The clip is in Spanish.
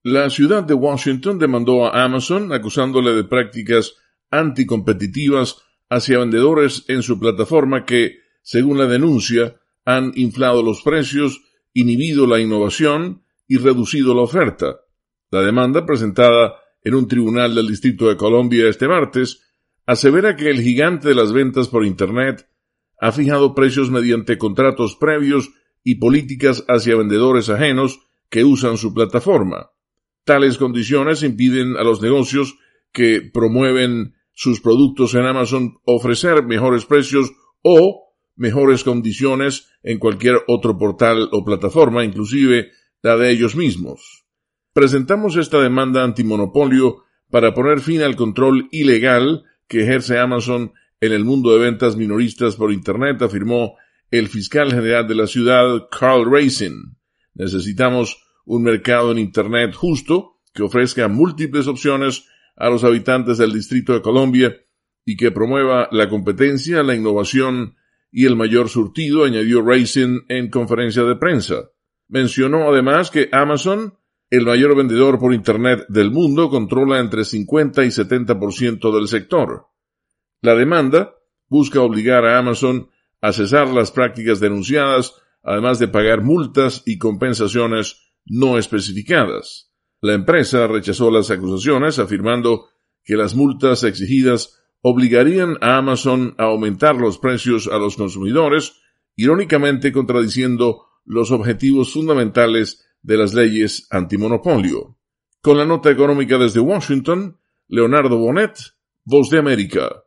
La ciudad de Washington demandó a Amazon acusándole de prácticas anticompetitivas hacia vendedores en su plataforma que, según la denuncia, han inflado los precios, inhibido la innovación y reducido la oferta. La demanda, presentada en un tribunal del Distrito de Columbia este martes, asevera que el gigante de las ventas por Internet ha fijado precios mediante contratos previos y políticas hacia vendedores ajenos que usan su plataforma. Tales condiciones impiden a los negocios que promueven sus productos en Amazon ofrecer mejores precios o mejores condiciones en cualquier otro portal o plataforma, inclusive la de ellos mismos. Presentamos esta demanda antimonopolio para poner fin al control ilegal que ejerce Amazon en el mundo de ventas minoristas por Internet, afirmó el fiscal general de la ciudad, Karl Racine. Necesitamos un mercado en Internet justo que ofrezca múltiples opciones a los habitantes del Distrito de Columbia y que promueva la competencia, la innovación y el mayor surtido, añadió Racine en conferencia de prensa. Mencionó además que Amazon, el mayor vendedor por Internet del mundo, controla entre 50 y 70% del sector. La demanda busca obligar a Amazon a cesar las prácticas denunciadas, además de pagar multas y compensaciones no especificadas. La empresa rechazó las acusaciones, afirmando que las multas exigidas obligarían a Amazon a aumentar los precios a los consumidores, irónicamente contradiciendo los objetivos fundamentales de las leyes antimonopolio. Con la nota económica desde Washington, Leonardo Bonet, Voz de América.